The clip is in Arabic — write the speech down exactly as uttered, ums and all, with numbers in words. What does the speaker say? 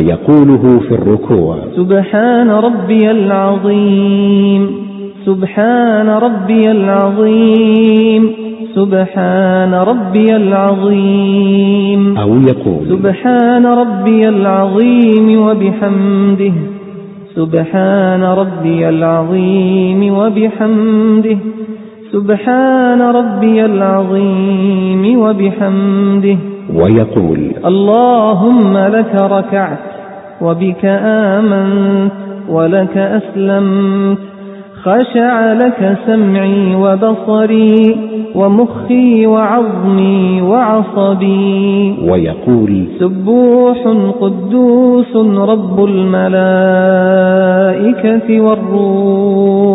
يقوله في الركوع: سبحان ربي العظيم، سبحان ربي العظيم، سبحان ربي العظيم. أو يقول: سبحان ربي العظيم وبحمده، سبحان ربي العظيم وبحمده، سبحان ربي العظيم وبحمده. ويقول: اللهم لك ركعت وبك آمنت ولك أسلمت، خشع لك سمعي وبصري ومخي وعظمي وعصبي. ويقول: سبوح قدوس رب الملائكة والروح.